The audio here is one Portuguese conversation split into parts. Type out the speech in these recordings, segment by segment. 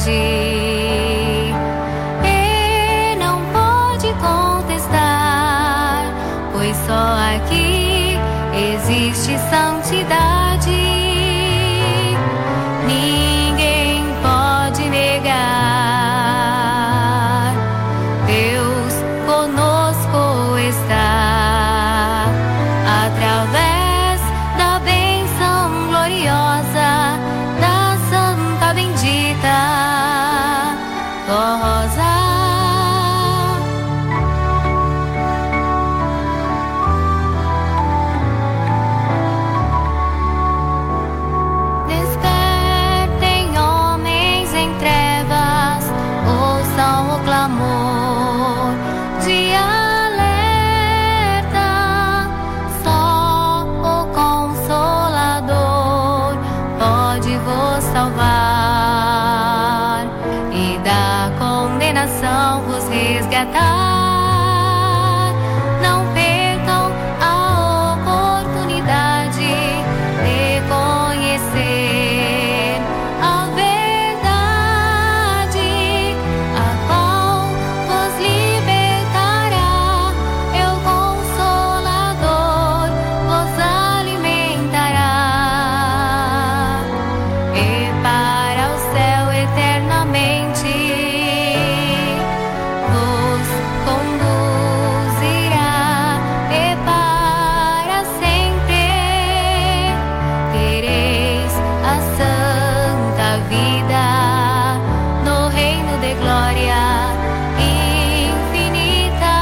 E não pode contestar, pois só aqui existe santidade. Ninguém pode negar, Deus conosco está, através da bênção gloriosa da Santa Bendita Rosa. Despertem homens em trevas, ouçam o clamor de alerta. Só o Consolador pode vos salvar e da condenação vos resgatar. Não percam a oportunidade de conhecer a verdade, a qual vos libertará. E o Consolador vos alimentará e para o céu eternamente vos conduzirá, e para sempre tereis a santa vida no reino de glória infinita.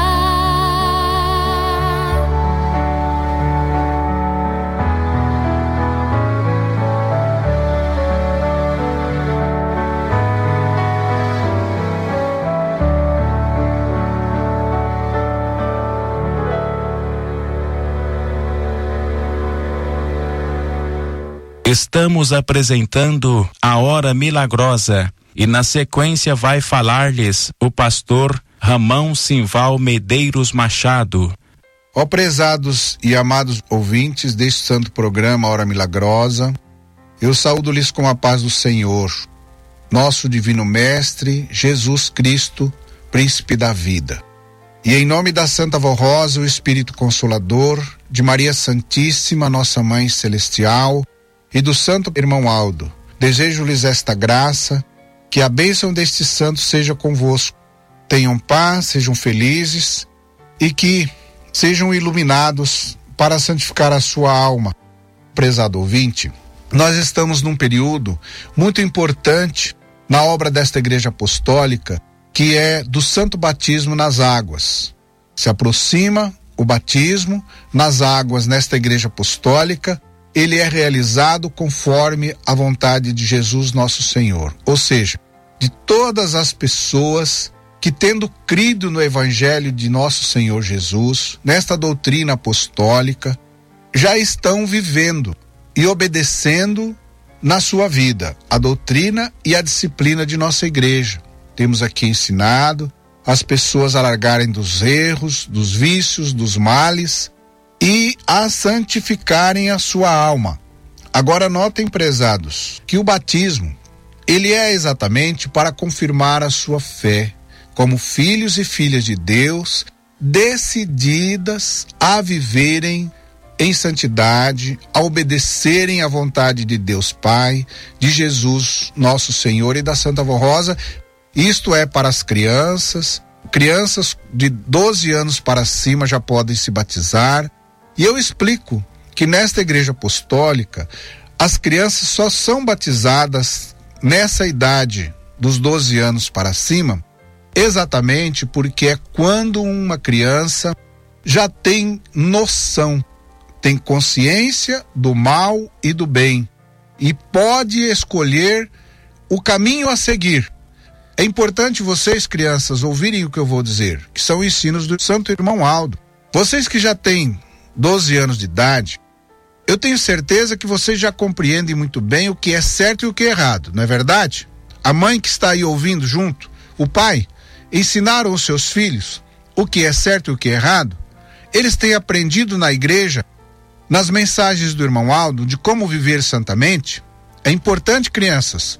Estamos apresentando a Hora Milagrosa e na sequência vai falar-lhes o pastor Ramão Simval Medeiros Machado. Ó prezados e amados ouvintes deste santo programa Hora Milagrosa, eu saúdo-lhes com a paz do Senhor, nosso divino mestre, Jesus Cristo, príncipe da vida. E em nome da Santa Vó Rosa, o Espírito Consolador, de Maria Santíssima, nossa Mãe Celestial, e do Santo Irmão Aldo, desejo-lhes esta graça, que a bênção deste santo seja convosco. Tenham paz, sejam felizes e que sejam iluminados para santificar a sua alma. Prezado ouvinte, nós estamos num período muito importante na obra desta Igreja Apostólica, que é do Santo Batismo nas águas. Se aproxima o batismo nas águas nesta Igreja Apostólica. Ele é realizado conforme a vontade de Jesus nosso Senhor, ou seja, de todas as pessoas que, tendo crido no Evangelho de nosso Senhor Jesus, nesta doutrina apostólica, já estão vivendo e obedecendo na sua vida a doutrina e a disciplina de nossa igreja. Temos aqui ensinado as pessoas a largarem dos erros, dos vícios, dos males e a santificarem a sua alma. Agora notem, prezados, que o batismo, ele é exatamente para confirmar a sua fé, como filhos e filhas de Deus, decididas a viverem em santidade, a obedecerem à vontade de Deus Pai, de Jesus nosso Senhor e da Santa Vó Rosa. Isto é para as crianças de 12 anos para cima já podem se batizar. E eu explico que nesta Igreja Apostólica as crianças só são batizadas nessa idade dos 12 anos para cima, exatamente porque é quando uma criança já tem noção, tem consciência do mal e do bem e pode escolher o caminho a seguir. É importante vocês, crianças, ouvirem o que eu vou dizer, que são ensinos do Santo Irmão Aldo. Vocês que já têm 12 anos de idade, eu tenho certeza que vocês já compreendem muito bem o que é certo e o que é errado, não é verdade? A mãe que está aí ouvindo junto, o pai, ensinaram os seus filhos o que é certo e o que é errado. Eles têm aprendido na igreja, nas mensagens do Irmão Aldo, de como viver santamente. É importante, crianças, que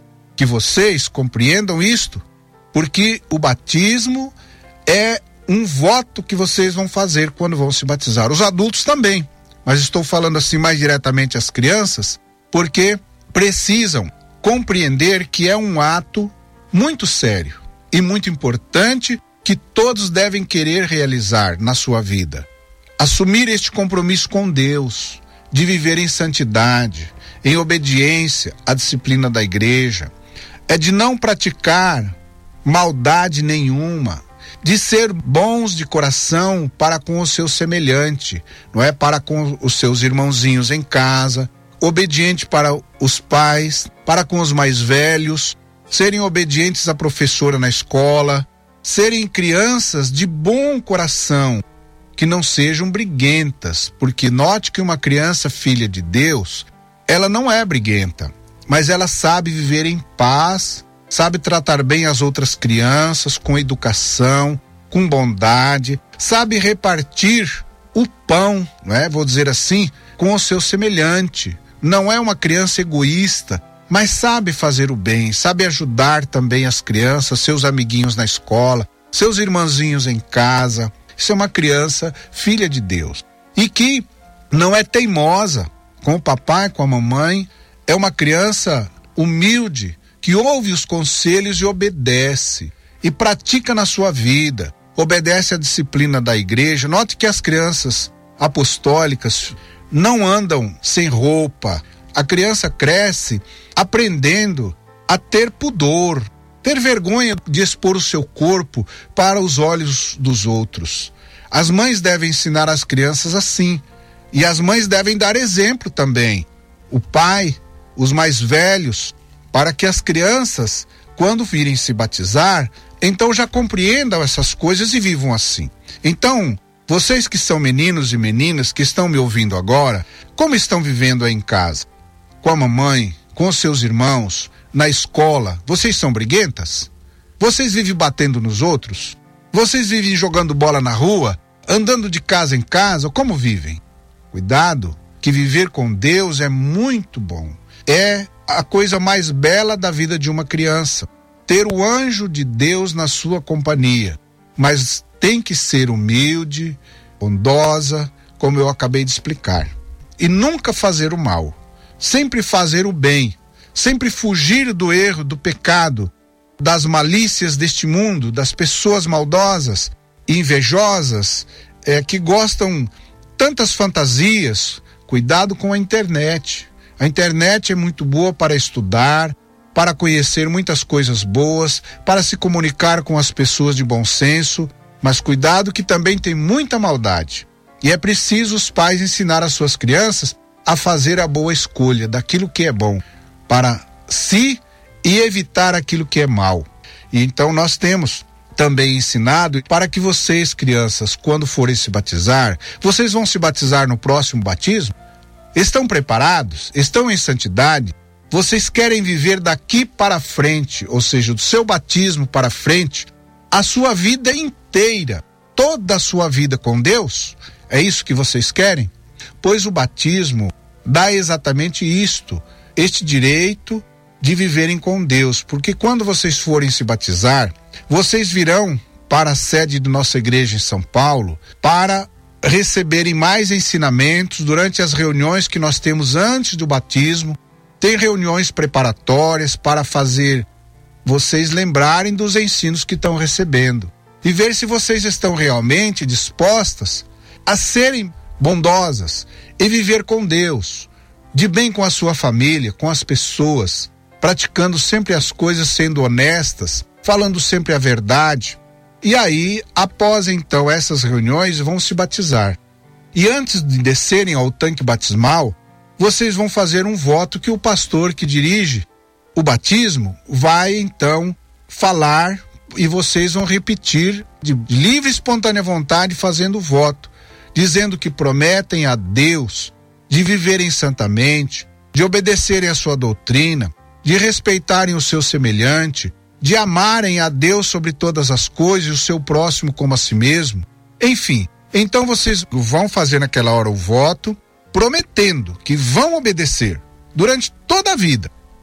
que vocês compreendam isto, porque o batismo é um voto que vocês vão fazer quando vão se batizar. Os adultos também, mas estou falando assim mais diretamente às crianças, porque precisam compreender que é um ato muito sério e muito importante que todos devem querer realizar na sua vida. Assumir este compromisso com Deus, de viver em santidade, em obediência à disciplina da igreja, é de não praticar maldade nenhuma, de ser bons de coração para com o seu semelhante, não é? Para com os seus irmãozinhos em casa, obediente para os pais, para com os mais velhos, serem obedientes à professora na escola, serem crianças de bom coração, que não sejam briguentas, porque note que uma criança filha de Deus, ela não é briguenta, mas ela sabe viver em paz, sabe tratar bem as outras crianças com educação, com bondade, sabe repartir o pão, não é? Vou dizer assim, com o seu semelhante. Não é uma criança egoísta, mas sabe fazer o bem, sabe ajudar também as crianças, seus amiguinhos na escola, seus irmãozinhos em casa. Isso é uma criança filha de Deus e que não é teimosa com o papai, com a mamãe. É uma criança humilde que ouve os conselhos e obedece e pratica na sua vida, obedece à disciplina da igreja. Note que as crianças apostólicas não andam sem roupa. A criança cresce aprendendo a ter pudor, ter vergonha de expor o seu corpo para os olhos dos outros. As mães devem ensinar as crianças assim, e as mães devem dar exemplo também. O pai, os mais velhos, para que as crianças, quando virem se batizar, então já compreendam essas coisas e vivam assim. Então, vocês que são meninos e meninas que estão me ouvindo agora, como estão vivendo aí em casa? Com a mamãe, com os seus irmãos, na escola, vocês são briguentas? Vocês vivem batendo nos outros? Vocês vivem jogando bola na rua, andando de casa em casa? Como vivem? Cuidado, que viver com Deus é muito bom. É a coisa mais bela da vida de uma criança. Ter o anjo de Deus na sua companhia. Mas tem que ser humilde, bondosa, como eu acabei de explicar. E nunca fazer o mal. Sempre fazer o bem. Sempre fugir do erro, do pecado, das malícias deste mundo, das pessoas maldosas e invejosas, que gostam tantas fantasias. Cuidado com a internet. A internet é muito boa para estudar, para conhecer muitas coisas boas, para se comunicar com as pessoas de bom senso, mas cuidado que também tem muita maldade. E é preciso os pais ensinar as suas crianças a fazer a boa escolha daquilo que é bom para si e evitar aquilo que é mal. E então nós temos também ensinado para que vocês, crianças, quando forem se batizar, vocês vão se batizar no próximo batismo? Estão preparados? Estão em santidade? Vocês querem viver daqui para frente, ou seja, do seu batismo para frente, a sua vida inteira, toda a sua vida com Deus? É isso que vocês querem? Pois o batismo dá exatamente isto, este direito de viverem com Deus, porque quando vocês forem se batizar, vocês virão para a sede de nossa igreja em São Paulo para receberem mais ensinamentos durante as reuniões que nós temos antes do batismo. Tem reuniões preparatórias para fazer vocês lembrarem dos ensinos que estão recebendo e ver se vocês estão realmente dispostas a serem bondosas e viver com Deus, de bem com a sua família, com as pessoas, praticando sempre as coisas, sendo honestas, falando sempre a verdade. E aí, após então essas reuniões, vão se batizar. E antes de descerem ao tanque batismal, vocês vão fazer um voto que o pastor que dirige o batismo vai então falar e vocês vão repetir de livre e espontânea vontade, fazendo o voto, dizendo que prometem a Deus de viverem santamente, de obedecerem a sua doutrina, de respeitarem o seu semelhante, de amarem a Deus sobre todas as coisas e o seu próximo como a si mesmo. Enfim, então vocês vão fazer naquela hora o voto, prometendo que vão obedecer durante toda a vida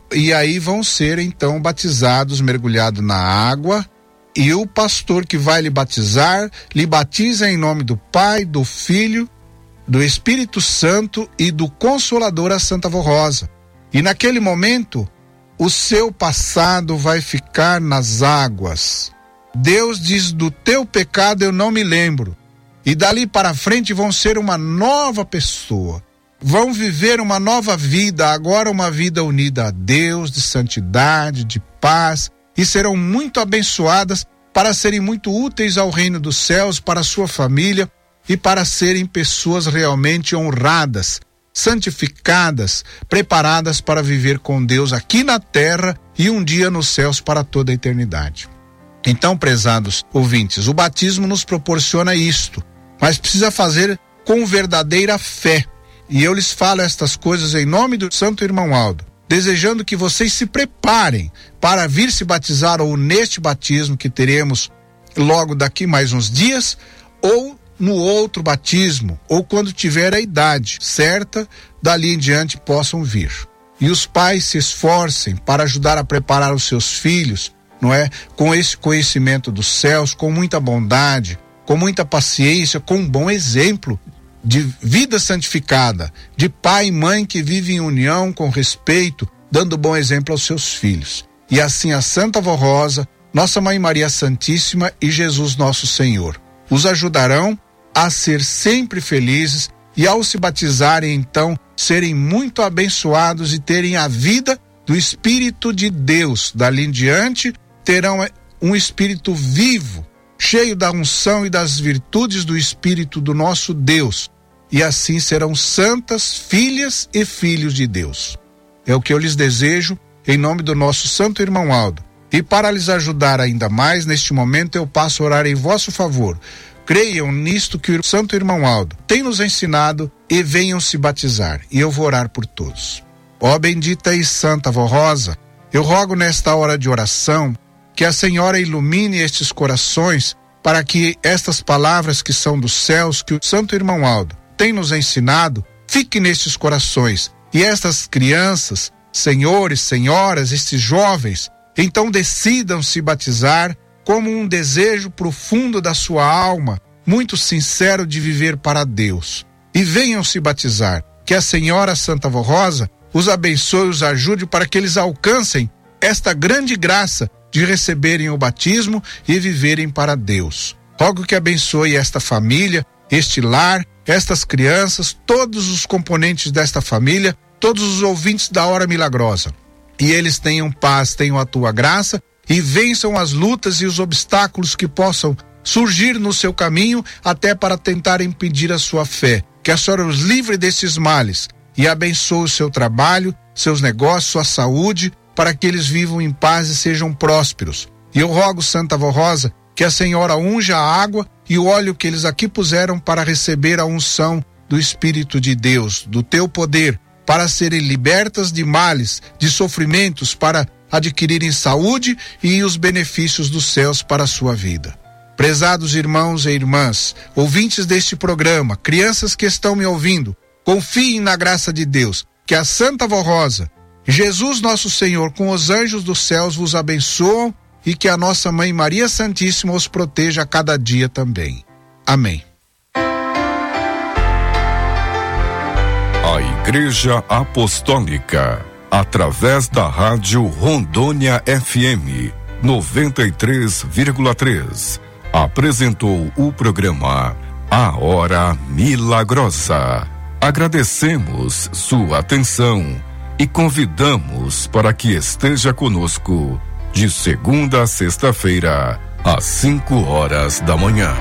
e aí vão ser então batizados, mergulhados na água, e o pastor que vai lhe batizar, lhe batiza em nome do Pai, do Filho, do Espírito Santo e do Consolador, a Santa Avó Rosa. E naquele momento, o seu passado vai ficar nas águas. Deus diz: do teu pecado eu não me lembro. E dali para frente vão ser uma nova pessoa. Vão viver uma nova vida, agora uma vida unida a Deus, de santidade, de paz, e serão muito abençoadas para serem muito úteis ao reino dos céus, para a sua família e para serem pessoas realmente honradas, santificadas, preparadas para viver com Deus aqui na terra e um dia nos céus para toda a eternidade. Então, prezados ouvintes, o batismo nos proporciona isto, mas precisa fazer com verdadeira fé. E eu lhes falo estas coisas em nome do Santo Irmão Aldo, desejando que vocês se preparem para vir se batizar ou neste batismo que teremos logo daqui mais uns dias, ou no outro batismo, ou quando tiver a idade certa, dali em diante possam vir. E os pais se esforcem para ajudar a preparar os seus filhos, não é? Com esse conhecimento dos céus, com muita bondade, com muita paciência, com um bom exemplo de vida santificada, de pai e mãe que vivem em união, com respeito, dando bom exemplo aos seus filhos. E assim a Santa Avó Rosa, Nossa Mãe Maria Santíssima e Jesus Nosso Senhor os ajudarão a ser sempre felizes e, ao se batizarem, então, serem muito abençoados e terem a vida do Espírito de Deus. Dali em diante, terão um Espírito vivo, cheio da unção e das virtudes do Espírito do nosso Deus, e assim serão santas filhas e filhos de Deus. É o que eu lhes desejo em nome do nosso Santo Irmão Aldo. E para lhes ajudar ainda mais, neste momento eu passo a orar em vosso favor. Creiam nisto que o Santo Irmão Aldo tem nos ensinado e venham se batizar, e eu vou orar por todos. Ó bendita e Santa Avó Rosa, eu rogo nesta hora de oração que a Senhora ilumine estes corações para que estas palavras que são dos céus, que o Santo Irmão Aldo tem nos ensinado, fiquem nestes corações. E estas crianças, senhores, senhoras, estes jovens, então decidam se batizar como um desejo profundo da sua alma, muito sincero de viver para Deus. E venham se batizar, que a Senhora Santa Avó Rosa os abençoe e os ajude para que eles alcancem esta grande graça de receberem o batismo e viverem para Deus. Rogo que abençoe esta família, este lar, estas crianças, todos os componentes desta família, todos os ouvintes da Hora Milagrosa. E eles tenham paz, tenham a tua graça e vençam as lutas e os obstáculos que possam surgir no seu caminho até para tentar impedir a sua fé. Que a Senhora os livre desses males e abençoe o seu trabalho, seus negócios, sua saúde, para que eles vivam em paz e sejam prósperos. E eu rogo, Santa Avó Rosa, que a Senhora unja a água e o óleo que eles aqui puseram para receber a unção do Espírito de Deus, do teu poder, para serem libertas de males, de sofrimentos, para adquirirem saúde e os benefícios dos céus para a sua vida. Prezados irmãos e irmãs, ouvintes deste programa, crianças que estão me ouvindo, confiem na graça de Deus, que a Santa Avó Rosa, Jesus Nosso Senhor, com os anjos dos céus vos abençoam e que a nossa Mãe Maria Santíssima os proteja a cada dia também. Amém. A Igreja Apostólica, através da Rádio Rondônia FM 93,3, apresentou o programa A Hora Milagrosa. Agradecemos sua atenção e convidamos para que esteja conosco de segunda a sexta-feira, às 5 da manhã.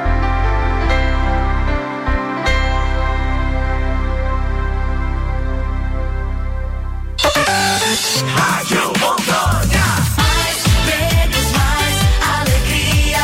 Rádio Rondônia. Mais prêmios, mais alegria.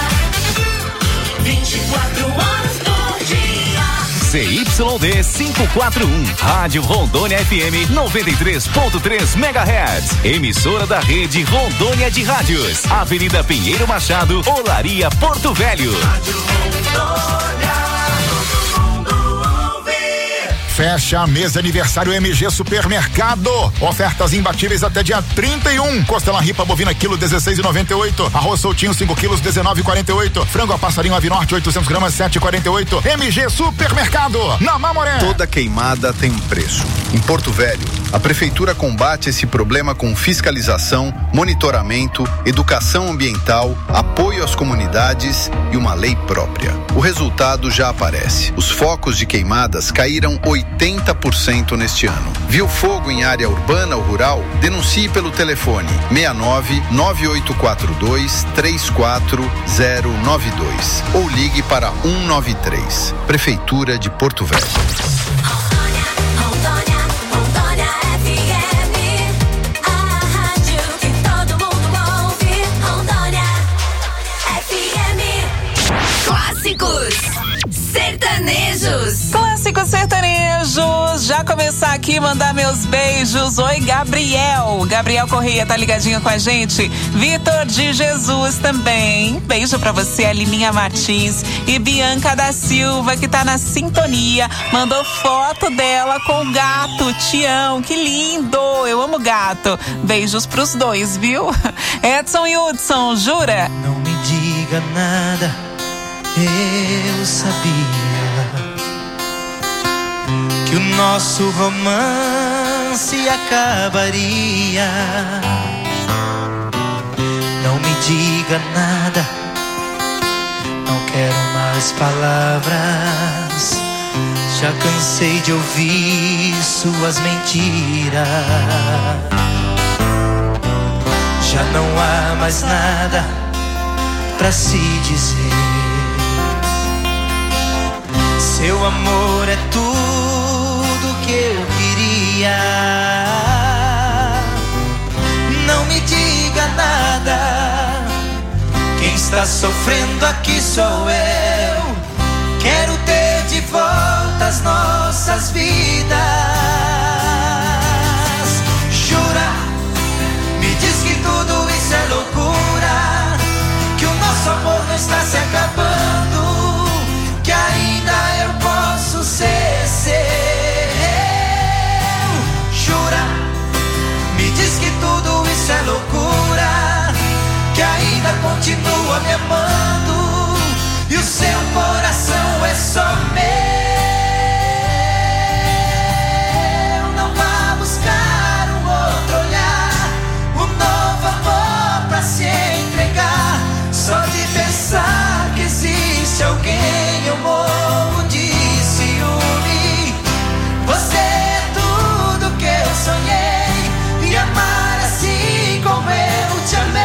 24 horas por dia. CYD 541, Rádio Rondônia FM 93.3 MHz. Emissora da rede Rondônia de Rádios. Avenida Pinheiro Machado, Olaria, Porto Velho. Rádio Rondônia, todo mundo ouve. Fecha a mês de aniversário MG Supermercado. Ofertas imbatíveis até dia 31. Costela ripa bovina quilo 16,98. Arroz soltinho 5 quilos 19,48. Frango a passarinho ave norte 800 gramas 7,48. MG Supermercado, na Mamoré. Toda queimada tem um preço. Em Porto Velho, a prefeitura combate esse problema com fiscalização, monitoramento, educação ambiental, apoio às comunidades e uma lei própria. O resultado já aparece. Os focos de queimadas caíram 80% neste ano. Viu fogo em área urbana ou rural? Denuncie pelo telefone 69 9842 34092 ou ligue para 193. Prefeitura de Porto Velho. Rondônia FM, a rádio que todo mundo ouve. Rondônia FM. Clássicos sertanejos. Clássicos sertanejos. Já começar aqui, mandar meus beijos. Oi, Gabriel. Gabriel Correia tá ligadinho com a gente. Vitor de Jesus também. Beijo pra você, Alininha Martins. E Bianca da Silva, que tá na sintonia. Mandou foto dela com o gato, Tião. Que lindo. Eu amo gato. Beijos pros dois, viu? Edson e Hudson, jura? Não me diga nada, eu sabia que o nosso romance acabaria. Não me diga nada, não quero mais palavras. Já cansei de ouvir suas mentiras. Já não há mais nada pra se dizer. Seu amor é tudo que eu queria. Não me diga nada, quem está sofrendo aqui sou eu. Quero ter de volta as nossas vidas. Jura, me diz que tudo isso é loucura, que o nosso amor não está se acabando, que ainda eu posso ser seu. Jura, me diz que tudo isso é loucura, que ainda continua me amando e o seu coração é só meu. Não vá buscar um outro olhar, um novo amor pra se entregar. Só de pensar que existe alguém eu morro de ciúme. Você é tudo que eu sonhei, e amar assim como eu te amei,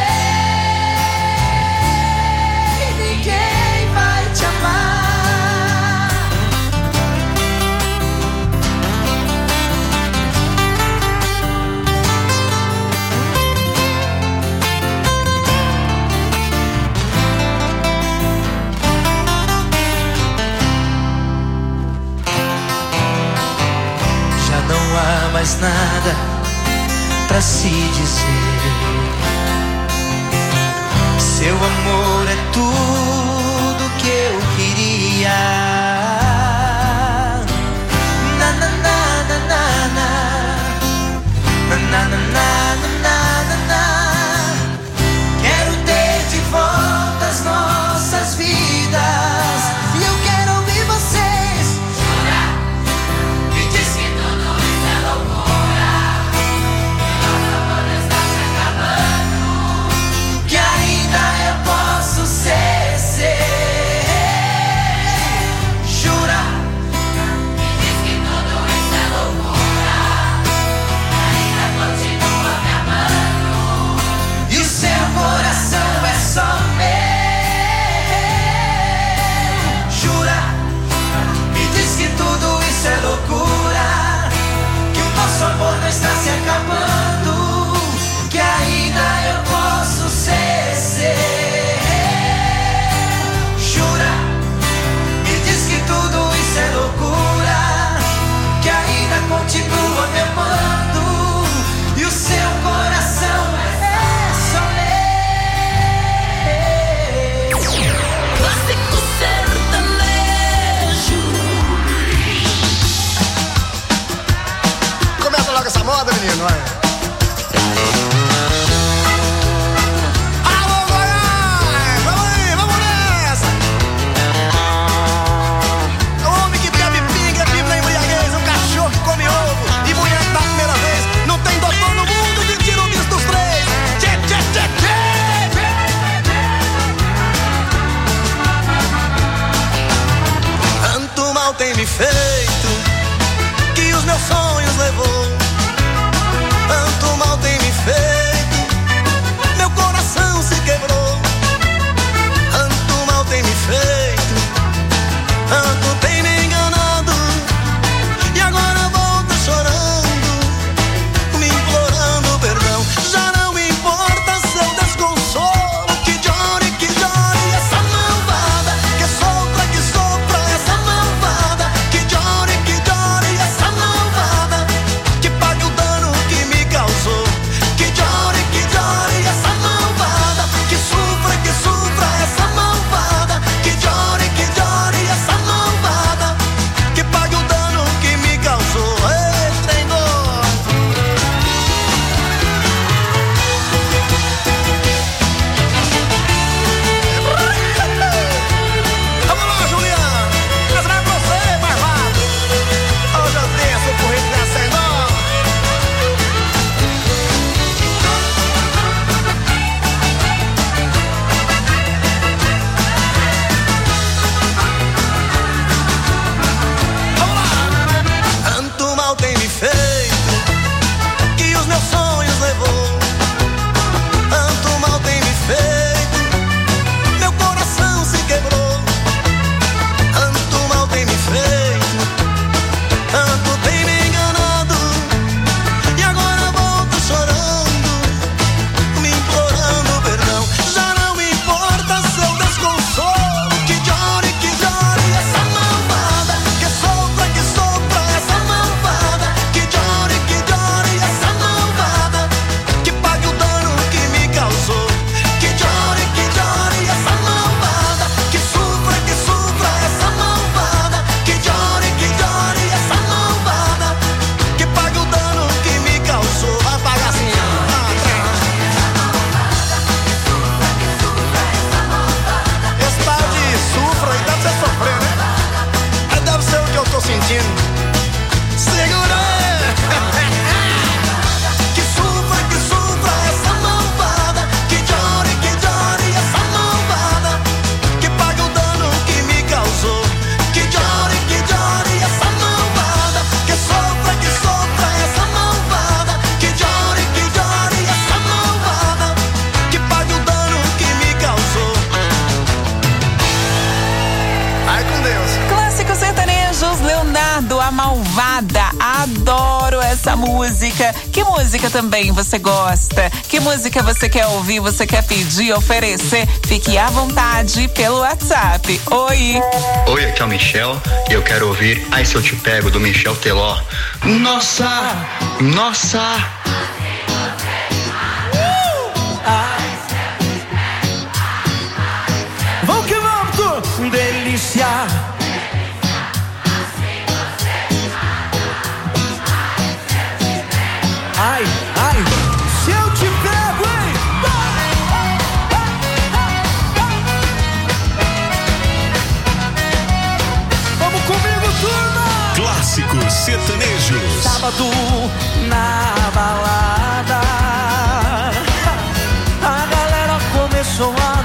ninguém vai te amar. Já não há mais nada pra se dizer. Seu amor é tudo que eu queria. Na na na na na na na na na na na na. Quero ter de volta as nossas vidas e eu quero ouvir vocês. Jura, me diz que tudo isso é loucura, que o nosso amor não está se acabando, que ainda eu posso ser seu. menino, vai. Alô, Goiás! Vamos aí, vamos nessa! O homem que bebe pinga, vive na embriaguez, um cachorro que come ovo e mulher da primeira vez. Não tem doutor no mundo que tira o bicho dos três. Tchê, tchê, tchê, tchê! Tanto mal tem me feito que os meus sonhos levou. Tanto mal tem me feito, meu coração se quebrou. Tanto mal tem me feito, tanto tem me enganado. E agora volta chorando, me implorando perdão. Já não me importa seu desconsolo, que chore, essa malvada que sopra, essa malvada que chore, essa malvada que pague o dano que me causou. Que chore, essa malvada que sofra, essa malvada que chore, essa malvada que pague o dano que me causou. Ei, trem doido. Vamos lá, Juliana. Essa vai pra você, barbado. Hoje eu desço pro Rio de Janeiro. Tanto mal tem me feito que os meus sonhos levou. Tanto mal tem me feito, meu coração se quebrou. Tanto mal tem me feito, tanto tem me enganado. E agora volto chorando, me implorando perdão. Já não me importa seu desconsolo. Que chore, essa malvada que sopra, essa malvada que chore, essa malvada que pague o dano que me causou. Que chore, essa malvada que sofra, essa malvada que chore, essa malvada que pague o dano que me causou. Vai pagar assim, esse tal de sufra aí deve ser sofrer, né? Deve ser o que eu tô sentindo. Segura aí! Que sofra, essa malvada que chore, essa malvada que pague o dano que me causou. Que chore, essa malvada que sofra, essa malvada que chore, essa malvada que pague o dano que me causou. Vai com Deus. Clássicos sertanejos, Leonardo, a Malvada. Adoro essa música. Que música também você gosta? Que música você quer ouvir, você quer pedir, oferecer? Fique à vontade pelo WhatsApp. Oi! Oi, aqui é o Michel e eu quero ouvir Ai Se Eu Te Pego, do Michel Teló. Nossa! Nossa! Vamos que vamos, tu! Delícia! Ai, ai, se eu te pego, hein? Vamos comigo, turma! Clássicos sertanejos. Sábado na balada, a galera começou a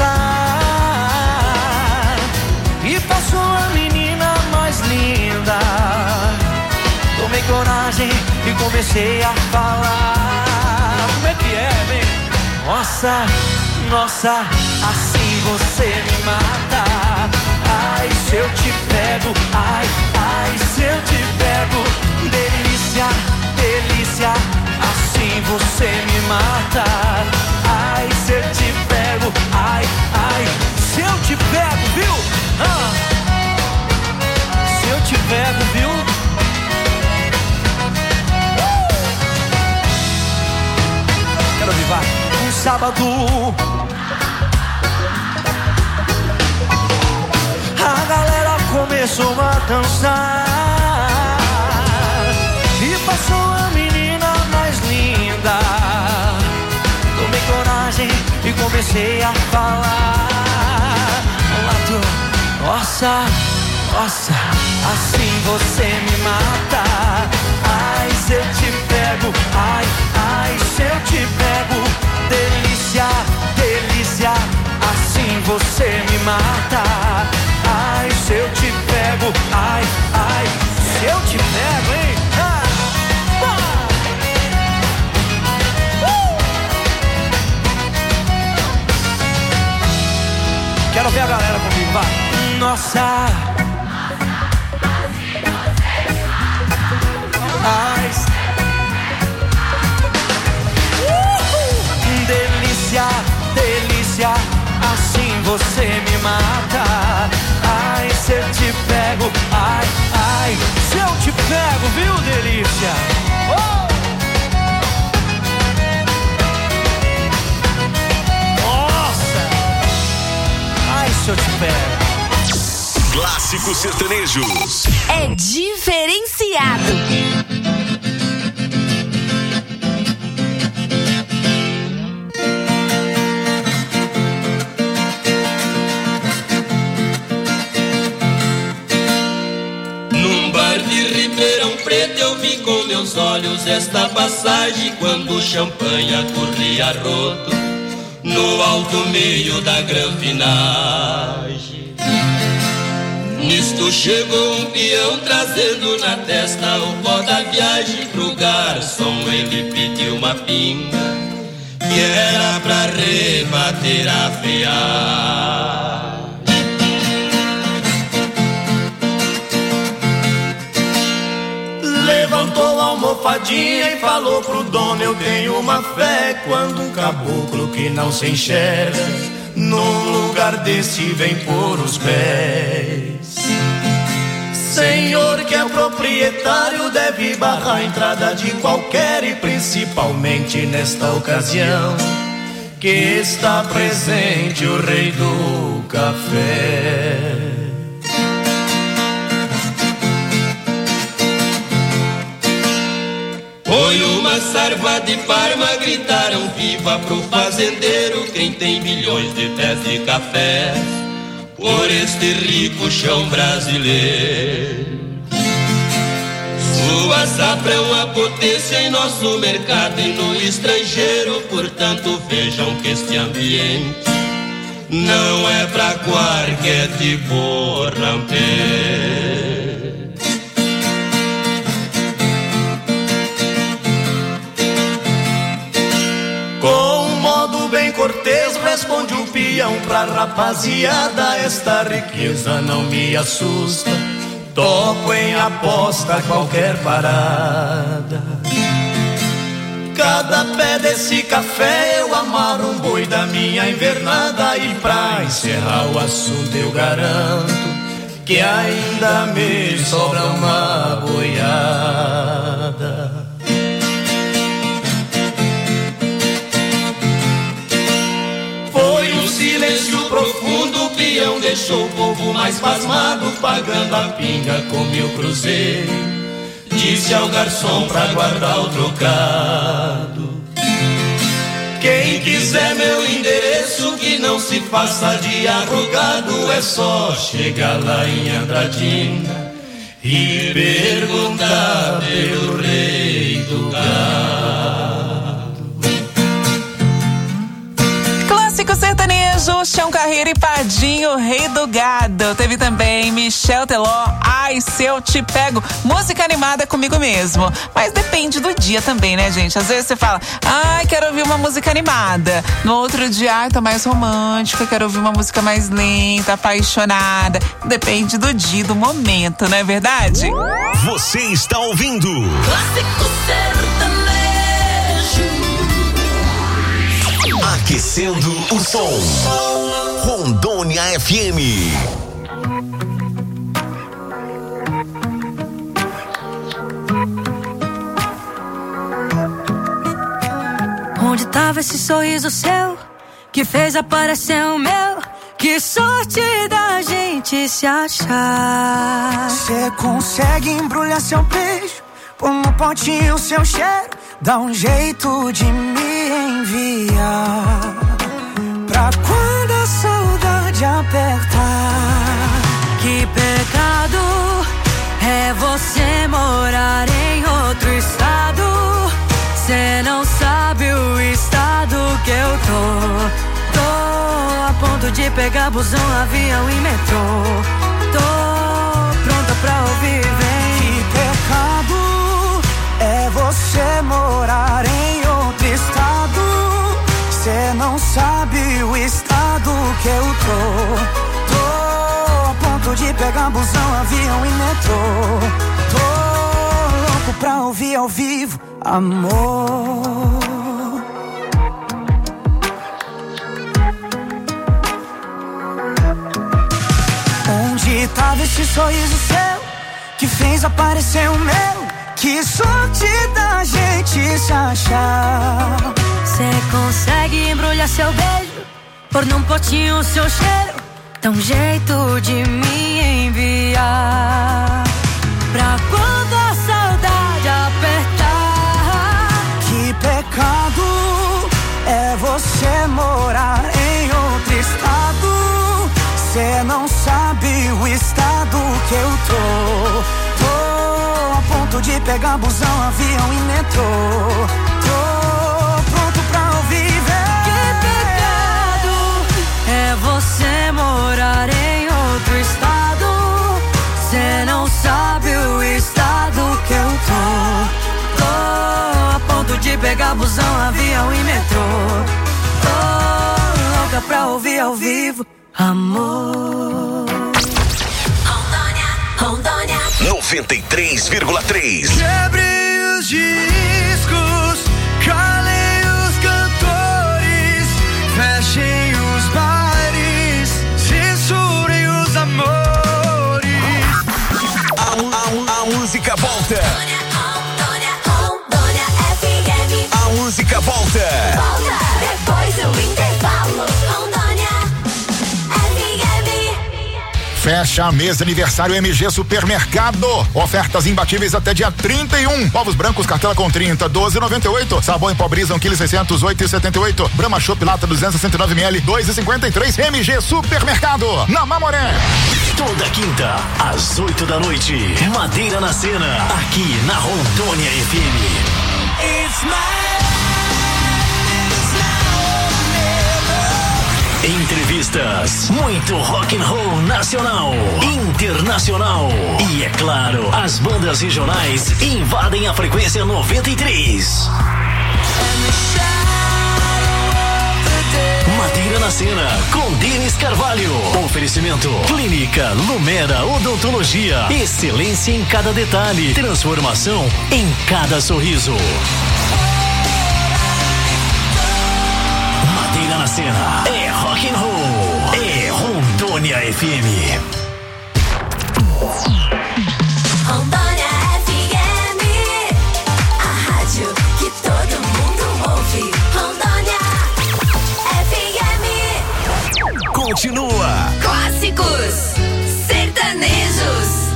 dançar e passou a menina mais linda. Tomei coragem e comecei a falar. Como é que é, vem? Nossa, nossa, assim você me mata. Ai, se eu te pego, ai, ai, se eu te pego. Delícia, delícia, assim você me mata. Ai, se eu te pego, ai, ai, se eu te pego, viu? Se eu te pego, viu? Quero vivar um sábado. A galera começou a dançar e passou a menina mais e comecei a falar. Nossa, nossa, assim você me mata. Ai, se eu te pego, ai, ai, se eu te pego. Delícia, delícia, assim você me mata. Ai, se eu te pego, ai, ai, se eu te pego, hein? Quero ver a galera comigo, vai. Nossa. Ai. Delícia, delícia, assim você me mata. Ai, se eu te pego, ai, ai, se eu te pego, viu, delícia? Nossa! Ai, se eu te pego. Clássicos sertanejos. É diferenciado. Eu vi com meus olhos esta passagem quando o champanhe corria roto no alto meio da granfinagem. Nisto chegou um peão trazendo na testa o pó da viagem pro garçom. Ele pediu uma pinga que era pra rebater a friagem. Levantou a almofadinha e falou pro dono: eu tenho uma fé quando um caboclo que não se enxerga num lugar desse vem por os pés. Senhor que é proprietário deve barrar a entrada de qualquer, e principalmente nesta ocasião que está presente o rei do café. Foi uma sarva de Parma, gritaram viva pro fazendeiro. Quem tem milhões de pés de café por este rico chão brasileiro. Sua safra é uma potência em nosso mercado e no estrangeiro. Portanto vejam que este ambiente não é pra qualquer tipo rampeiro. Com um modo bem cortês responde o peão pra rapaziada: esta riqueza não me assusta, topo em aposta qualquer parada. Cada pé desse café eu amaro um boi da minha invernada. E pra encerrar o assunto eu garanto que ainda me sobra uma boiada. Silêncio profundo, o peão deixou o povo mais pasmado. Pagando a pinga com 1000 cruzeiros, disse ao garçom pra guardar o trocado: quem quiser meu endereço, que não se faça de arrogado. É só chegar lá em Andradina e perguntar pelo rei do gado. Clássico sertanejo, Chão Carreira e Pardinho, Rei do Gado. Teve também Michel Teló, Ai, Se Eu Te Pego. Música animada comigo mesmo. Mas depende do dia também, né, gente? Às vezes você fala: ai, quero ouvir uma música animada. No outro dia, ai, tô mais romântica, quero ouvir uma música mais lenta, apaixonada. Depende do dia, do momento, não é verdade? Você está ouvindo Clássico sertanejo. Aquecendo o som. Rondônia FM. Onde tava esse sorriso seu que fez aparecer o meu? Que sorte da gente se achar. Cê consegue embrulhar seu beijo, pôr no potinho seu cheiro, dá um jeito de me enviar. pra quando a saudade apertar. Que pecado é você morar em outro estado. Cê não sabe o estado que eu tô. Tô a ponto de pegar busão, avião e metrô. Tô pronta pra ouvir, vem. Que pecado é você morar em outro estado. Cê não sabe o estado que eu tô. Tô a ponto de pegar busão, avião e metrô. Tô louco pra ouvir ao vivo, amor. Onde tava esse sorriso seu que fez aparecer o meu? Que sorte da gente se achar. Cê consegue embrulhar seu beijo, pôr num potinho seu cheiro, dá um jeito de me enviar. Pra quando a saudade apertar. Que pecado é você morar em outro estado. Cê não sabe o estado que eu tô. Tô a ponto de pegar busão, avião e metrô. Tô pronto pra ouvir, vem. Que pecado é você morar em outro estado. Cê não sabe o estado que eu tô. Tô a ponto de pegar busão, avião e metrô. Tô louca pra ouvir ao vivo, amor. Rondônia 93,3. Quebre os discos, calem os cantores, fechem os bares, censurem os amores. A música volta. Rondônia FM. A música volta. Volta depois do intervalo. Rondônia FM. Fecha a mês de aniversário MG Supermercado. Ofertas imbatíveis até dia 31. Ovos brancos, cartela com 30, 12,98. Sabão em pó Brisa, 1,600 kg, 8,78. Brahma Chopp Lata 269 ml, 2,53. MG Supermercado, na Mamoré. Toda quinta, às 8 da noite. Madeira na Cena, aqui na Rondônia FM. It's my Entrevistas, muito rock and roll nacional, internacional e, é claro, as bandas regionais invadem a frequência 93. Madeira na Cena, com Denis Carvalho. Oferecimento Clínica Lumera Odontologia. Excelência em cada detalhe, transformação em cada sorriso. Madeira na Cena é rock and roll, é Rondônia FM. Rondônia FM. A rádio que todo mundo ouve. Rondônia FM. Continua. Clássicos sertanejos.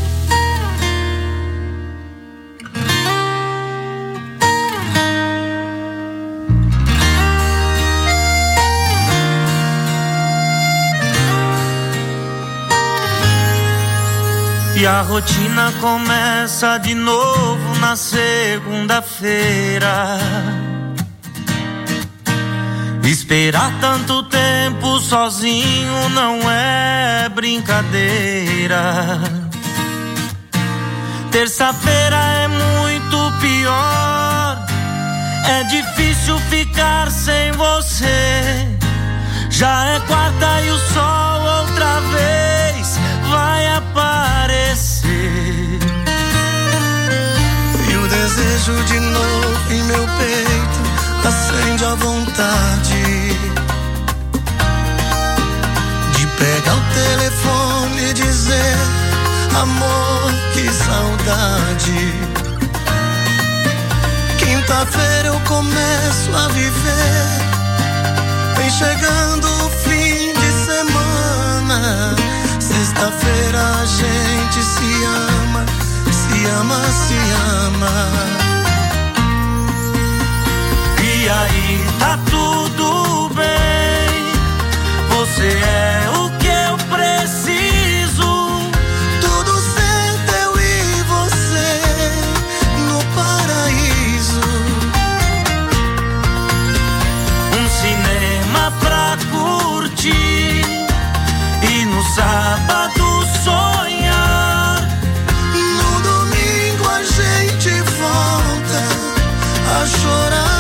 E a rotina começa de novo na segunda-feira. Esperar tanto tempo sozinho não é brincadeira. Terça-feira é muito pior. É difícil ficar sem você. Já é quarta e o sol outra vez vai aparecer. E o desejo de novo em meu peito acende a vontade de pegar o telefone e dizer: amor, que saudade. Quinta-feira eu começo a viver, vem chegando o fim de semana. Sexta-feira a gente se ama, se ama, se ama. E aí tá tudo bem, Você é o que eu preciso. Tudo certo, eu e você no paraíso. Um cinema pra curtir e no sábado sonhar. No domingo a gente volta a chorar.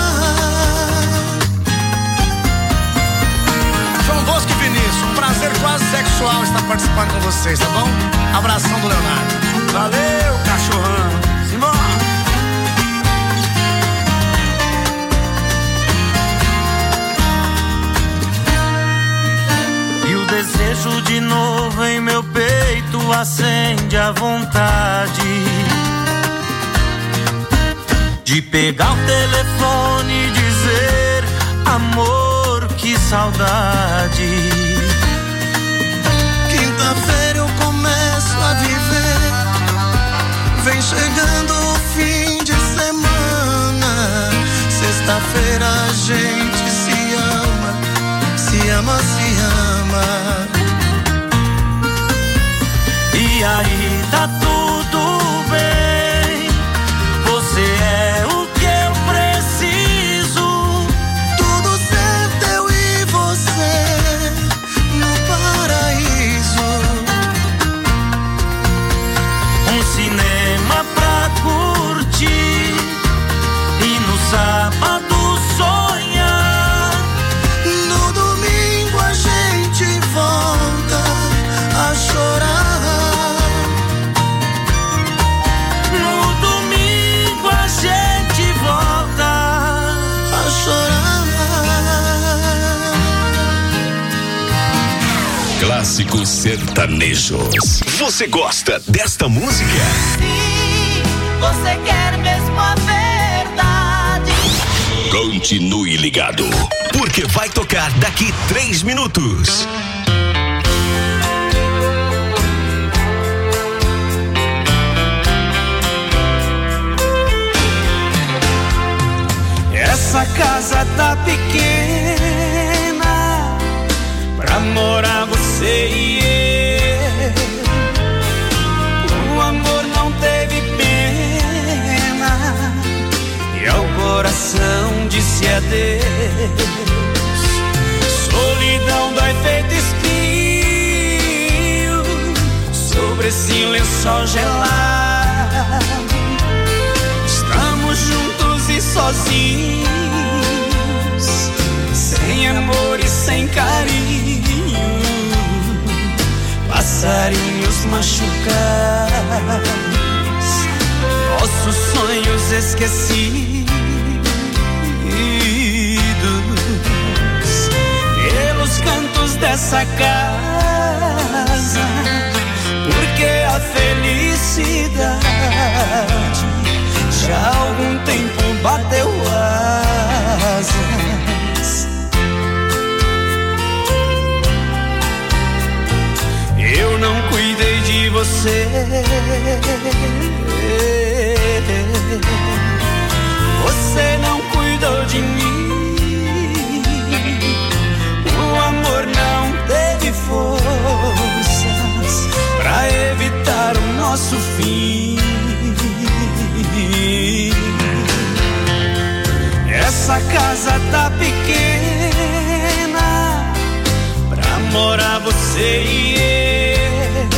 João Bosco e Vinícius, um prazer quase sexual estar participando com vocês, tá bom? Abração do Leonardo. Valeu, cachorrão. Simbora. E o desejo de novo em meu peito acende a vontade de pegar o telefone e dizer: amor, que saudade. Quinta-feira eu começo a viver, vem chegando o fim de semana. Sexta-feira a gente se ama, se ama, se ama. E aí tá tudo bem, você é o que eu preciso. Tudo certo, eu e você no paraíso. Um cinema pra curtir e no sábado sonhar. No domingo a gente volta a chorar. No domingo a gente volta a chorar. Clássicos sertanejos. Você gosta desta música? Sim, você quer mesmo a verdade. Continue ligado, porque vai tocar daqui 3 minutos. Essa casa tá pequena pra morar você e eu. O amor não teve pena e ao coração disse adeus. Solidão dói feito espinho sobre esse lençol gelado. Estamos juntos e sozinhos, sem amor e sem carinho. Passarinhos machucados, nossos sonhos esquecidos. Pelos cantos dessa casa, porque a felicidade já há algum tempo bateu asas. Eu não cuidei de você, você não cuidou de mim. O amor não teve forças pra evitar o nosso fim. Essa casa tá pequena pra morar você e eu.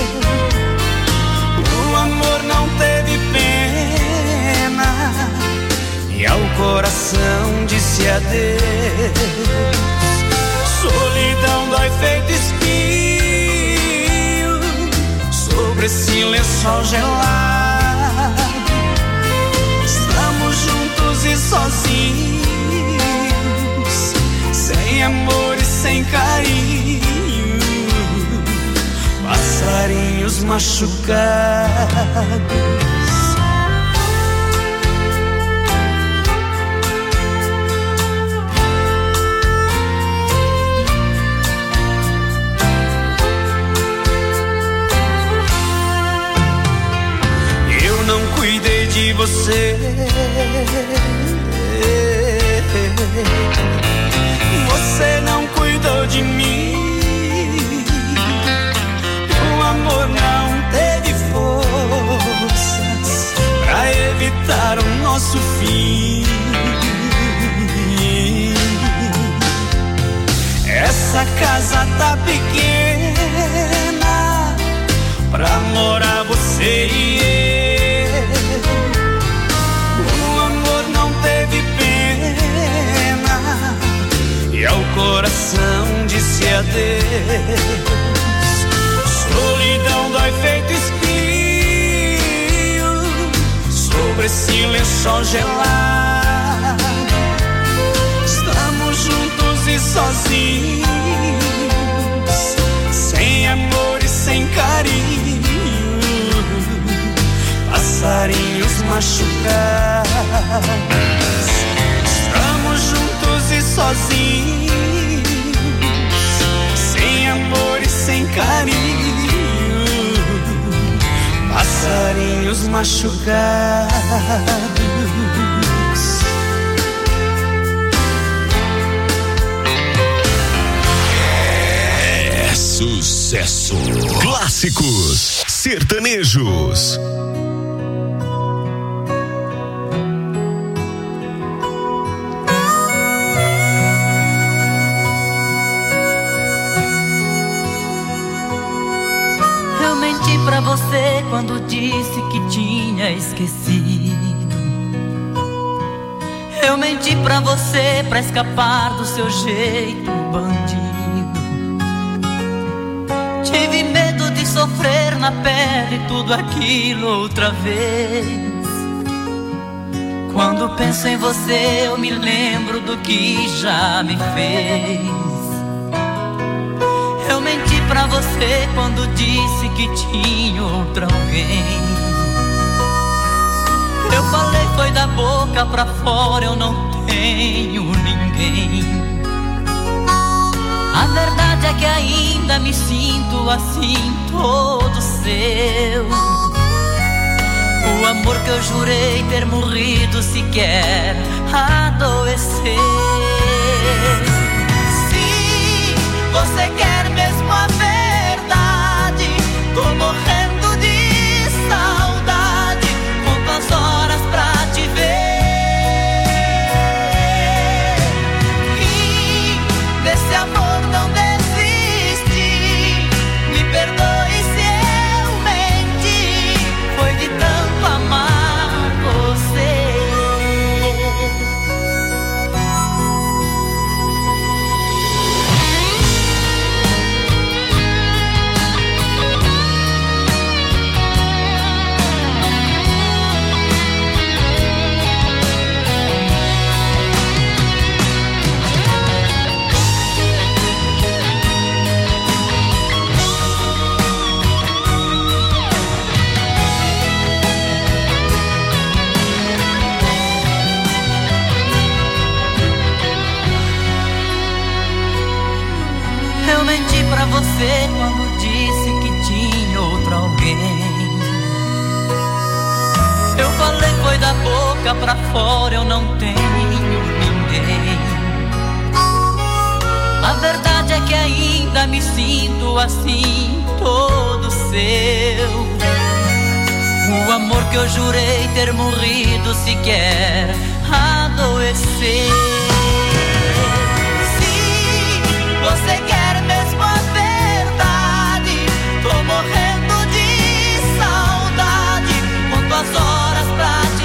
O amor não teve pena e ao coração disse adeus. Solidão dói feito espinho sobre esse lençol gelado. Estamos juntos e sozinhos, sem amor e sem carinho. Passarinhos machucados. Eu não cuidei de você, você não cuidou de mim. essa casa tá pequena pra morar você e eu. O amor não teve pena e ao coração disse adeus. Solidão dói feito espinho sobre esse lençol gelado. Estamos juntos e sozinhos, sem amor e sem carinho, passarinhos machucados. Estamos juntos e sozinhos, sem amor e sem carinho, passarinhos machucados. É sucesso. Clássicos sertanejos. Pra você quando disse que tinha esquecido. Eu menti pra você pra escapar do seu jeito bandido. Tive medo de sofrer na pele tudo aquilo outra vez. Quando penso em você eu me lembro do que já me fez. Eu menti pra você quando disse que tinha outro alguém. Eu falei foi da boca pra fora, eu não tenho ninguém. A verdade é que ainda me sinto assim, todo seu. O amor que eu jurei ter morrido sequer adoeceu. Você quer mesmo a verdade? Tô morrendo de saudade. Conto as horas pra te ver. E desse amor não desiste. Me perdoe se eu menti. Foi de tanto amar você. Eu menti pra você quando disse que tinha outro alguém. Eu falei foi da boca pra fora, eu não tenho ninguém. A verdade é que ainda me sinto assim, todo seu. O amor que eu jurei ter morrido sequer adoeceu. Você quer mesmo a verdade? Tô morrendo de saudade. Conto as horas pra te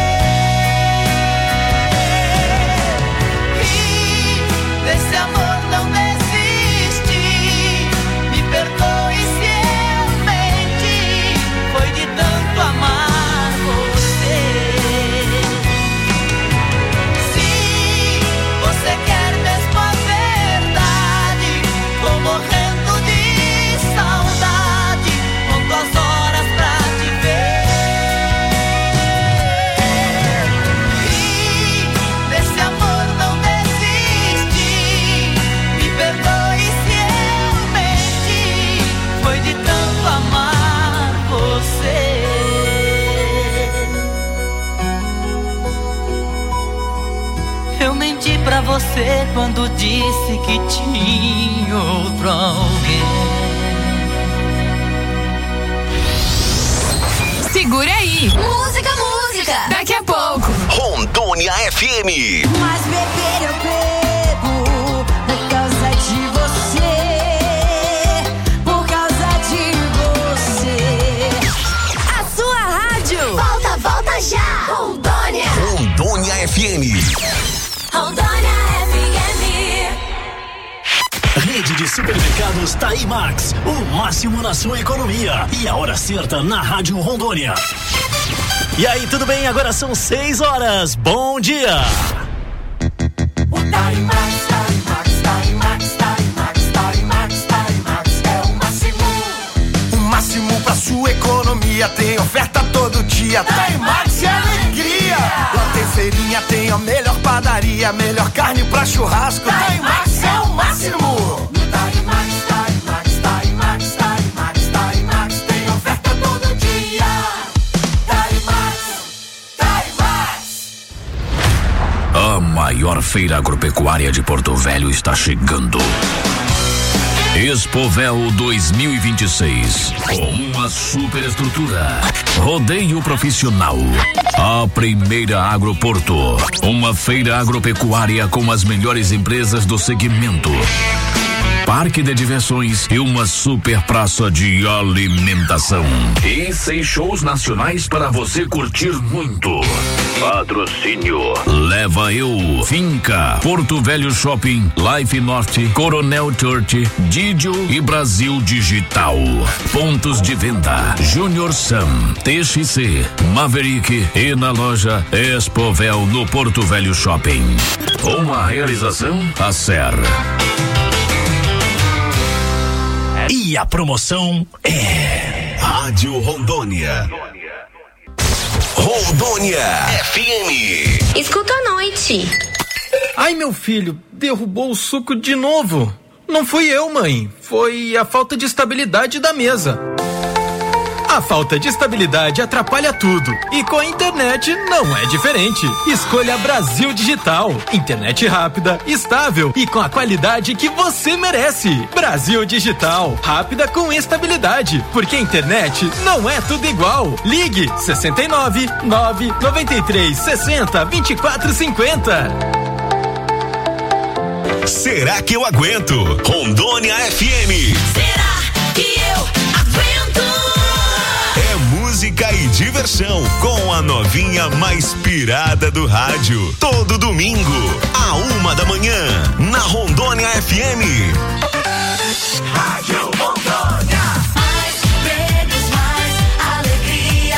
ver. E desse amor não desiste. Me perdoe se eu menti. Foi de tanto amar você. Se você quer mesmo a morrendo de saudade, conto as horas pra te ver. E desse amor não desiste. Me perdoe se eu menti. Foi de tanto amar você. Eu menti pra você quando disse que tinha outro alguém. Segura aí. Música. Daqui a pouco. Rondônia FM. Mas beber eu bebo por causa de você. FM. Rondônia FM. Rede de supermercados Taimax, o máximo na sua economia. E a hora certa na Rádio Rondônia. E aí, tudo bem? Agora são 6 horas. Bom dia! O Taimax é o máximo. O máximo pra sua economia. Tem oferta todo dia. Taimax é alegria. Lá tem feirinha, tem a melhor padaria, melhor carne pra churrasco. Taimax é o máximo. Taimax tem oferta todo dia. Taimax. A maior feira agropecuária de Porto Velho está chegando. Expovel 2026, com uma superestrutura, rodeio profissional, a primeira Agroporto, uma feira agropecuária com as melhores empresas do segmento, parque de diversões e uma super praça de alimentação. E 6 shows nacionais para você curtir muito. Patrocínio: Leva Eu, Finca, Porto Velho Shopping, Life Norte, Coronel Church, Didio e Brasil Digital. Pontos de venda: Junior Sam, TXC, Maverick e na loja Expovel no Porto Velho Shopping. Uma realização Acer. E a promoção é Rádio Rondônia. Rondônia FM. Escuta à noite. Ai, meu filho, derrubou o suco de novo. Não fui eu, mãe. Foi a falta de estabilidade da mesa. A falta de estabilidade atrapalha tudo. E com a internet não é diferente. Escolha Brasil Digital. Internet rápida, estável e com a qualidade que você merece. Brasil Digital. Rápida com estabilidade. Porque a internet não é tudo igual. Ligue 69 993 60 24 50. Será que eu aguento? Rondônia FM. Será que eu aguento? É música e diversão com a novinha mais pirada do rádio. Todo domingo, à 1 da manhã, na Rondônia FM. Rádio Rondônia. Mais prêmios, mais alegria.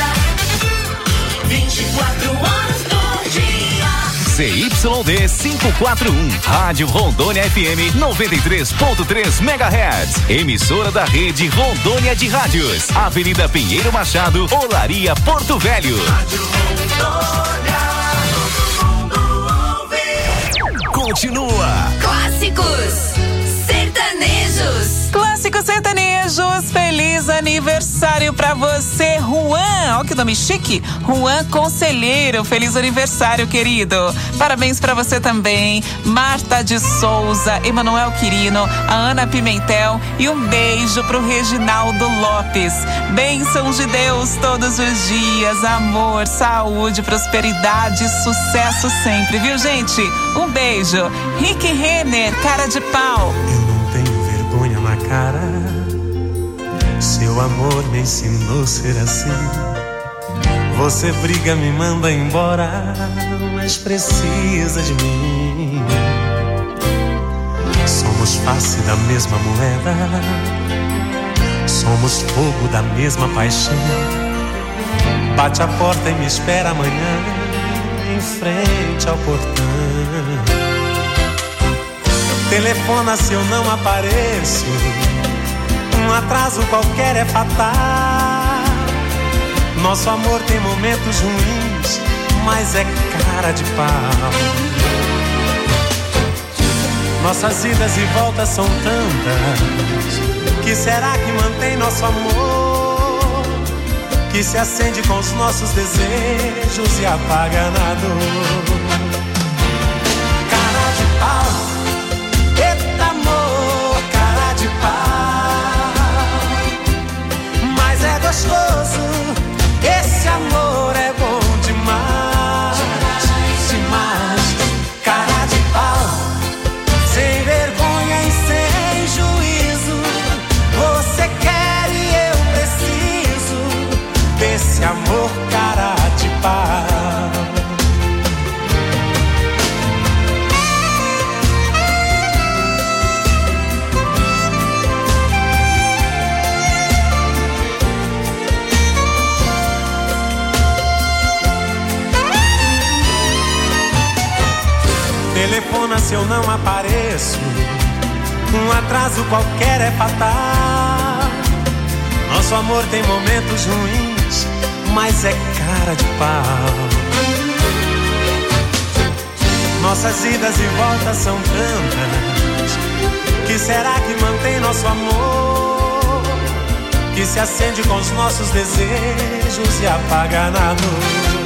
24 horas por dia. CYD 541, Rádio Rondônia FM 93.3 MHz. Emissora da rede Rondônia de Rádios. Avenida Pinheiro Machado, Olaria, Porto Velho. Rádio Rondônia, todo mundo ouve. Continua. Clássicos sertanejos. Clássicos sertanejos, feliz aniversário pra você, Juan. Olha que nome chique, Juan Conselheiro. Feliz aniversário, querido. Parabéns pra você também, Marta de Souza, Emanuel Quirino, a Ana Pimentel e um beijo pro Reginaldo Lopes. Bênçãos de Deus todos os dias, amor, saúde, prosperidade, sucesso sempre, viu, gente? Um beijo. Rick Renner, cara de pau. Vergonha na cara, seu amor me ensinou a ser assim. Você briga, me manda embora, mas precisa de mim. Somos face da mesma moeda, somos fogo da mesma paixão. Bate a porta e me espera amanhã, em frente ao portão. Telefona se eu não apareço, um atraso qualquer é fatal. Nosso amor tem momentos ruins, mas é cara de pau. Nossas idas e voltas são tantas, que será que mantém nosso amor? Que se acende com os nossos desejos e apaga na dor. Cara de pau. Eita amor, cara de pau. Mas é gostoso, esse amor é bom demais, demais. Cara de pau, sem vergonha e sem juízo. Você quer e eu preciso desse amor, cara de pau. Telefona se eu não apareço, um atraso qualquer é fatal. Nosso amor tem momentos ruins, mas é cara de pau. Nossas idas e voltas são tantas, que será que mantém nosso amor? Que se acende com os nossos desejos e apaga na noite.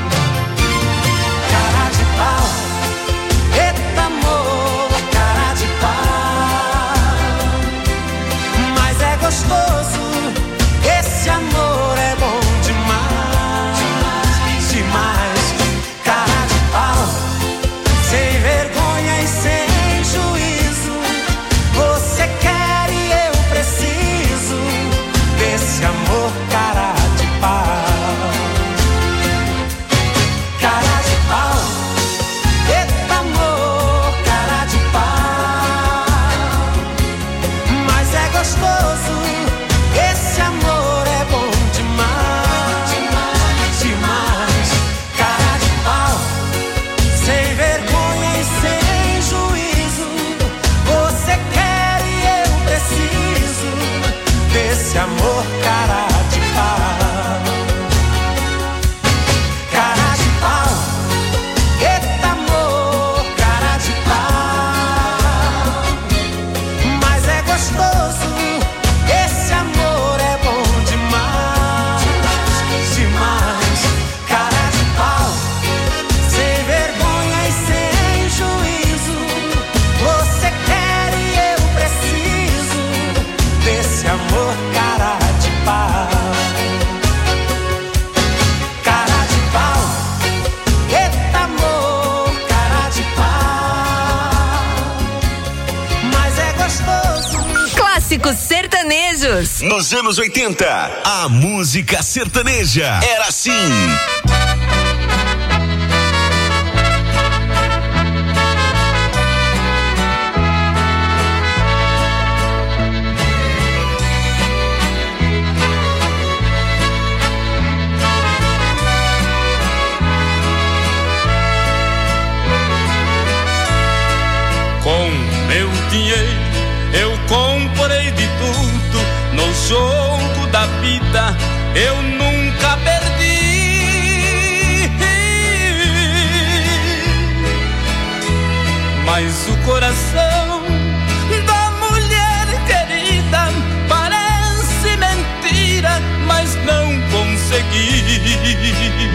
Cara de pau, eita amor, cara de pau. Mas é gostoso, esse amor é bom demais, demais. Cara de pau, sem vergonha e sem juízo. Você quer e eu preciso desse amor, cara de pau. Cara de pau, eita amor, cara de pau. Mas é gostoso, esse amor é bom demais, demais, demais. Cara de pau, sem vergonha e sem juízo. Você quer e eu preciso desse amor, cara de pau. Cara de pau, eita amor, cara de pau. Mas é gostoso, esse amor é bom demais, demais. Cara de pau, sem vergonha e sem juízo. Você quer e eu preciso desse amor, cara de pau. Cara de pau, eita amor, cara de pau. Mas é gostoso. Clássicos sertanejos. Nos anos 80, a música sertaneja era assim. Com meu dinheiro eu comprei de tudo, no jogo da vida eu nunca perdi. Mas o coração da mulher querida parece mentira, mas não consegui.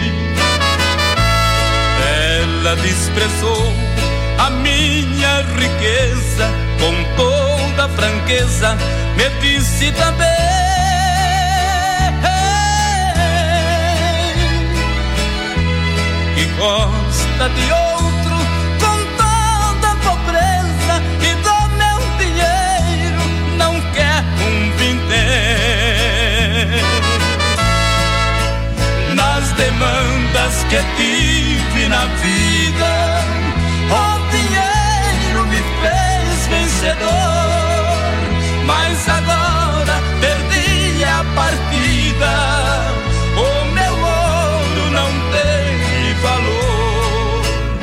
Ela desprezou a minha riqueza, com toda franqueza me disse também que gosta de outro com toda pobreza e do meu dinheiro não quer um vintém. Nas demandas que tive na vida, o dinheiro me fez vencedor, mas agora perdi a partida. O meu ouro não tem valor.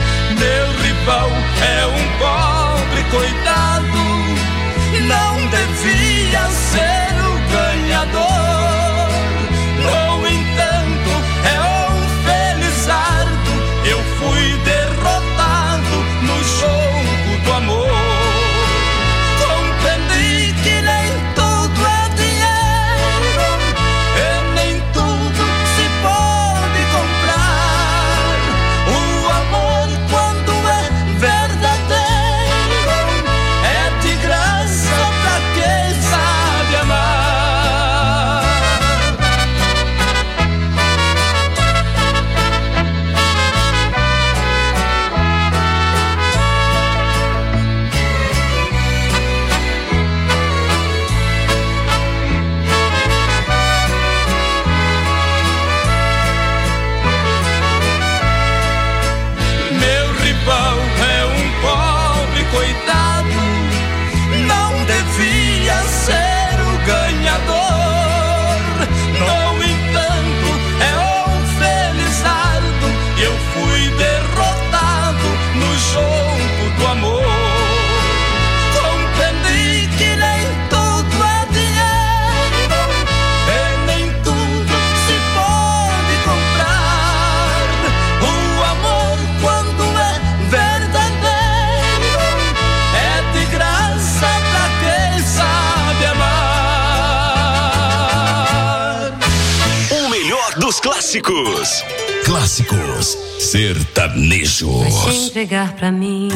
dos clássicos. Clássicos sertanejo. Vai se entregar pra mim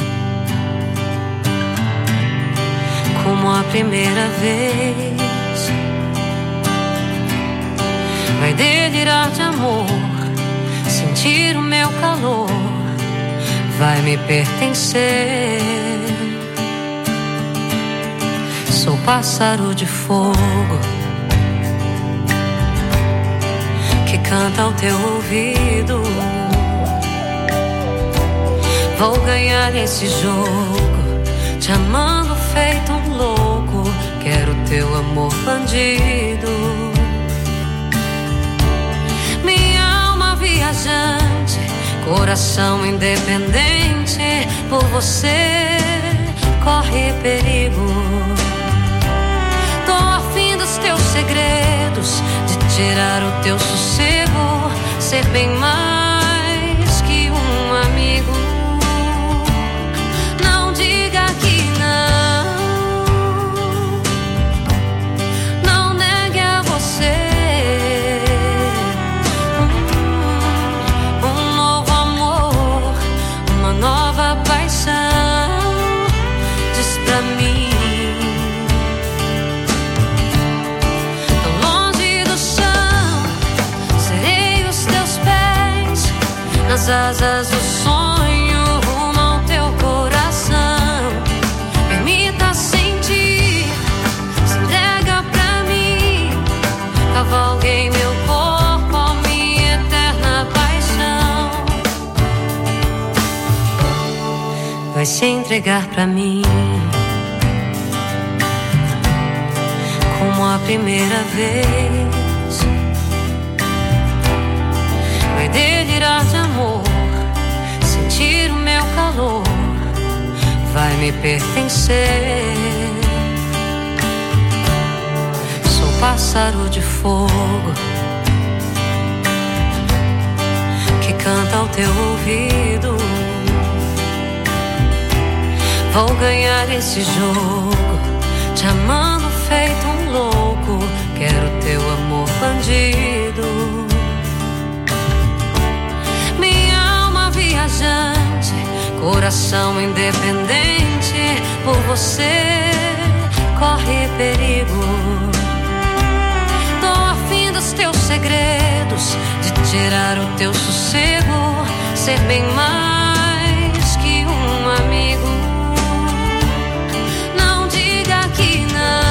como a primeira vez. Vai delirar de amor, sentir o meu calor, vai me pertencer. Sou pássaro de fogo que canta ao teu ouvido. Vou ganhar esse jogo, te amando feito um louco. Quero teu amor bandido. Minha alma viajante, coração independente, por você corre perigo. Tô afim dos teus segredos, de tirar o teu sossego, ser bem mais que um amigo. Não diga que não negue a você um novo amor, uma nova paixão. Diz pra mim. Nas asas do sonho, rumo ao teu coração. Permita sentir, se entrega pra mim. Cavalgue em meu corpo a minha eterna paixão. Vai se entregar pra mim como a primeira vez. Vai delirar de amor, sentir o meu calor, vai me pertencer. Sou pássaro de fogo que canta ao teu ouvido. Vou ganhar esse jogo, te amando feito um louco. Quero teu amor bandido. Viajante, coração independente, por você corre perigo. Tô afim dos teus segredos, de tirar o teu sossego, ser bem mais que um amigo. Não diga que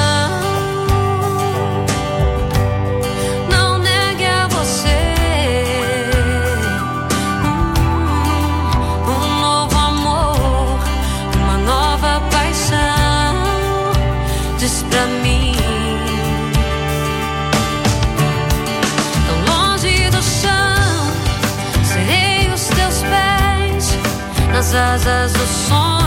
não negue a você pra mim. Tão longe do chão, serei os teus pés, nas asas do sonho.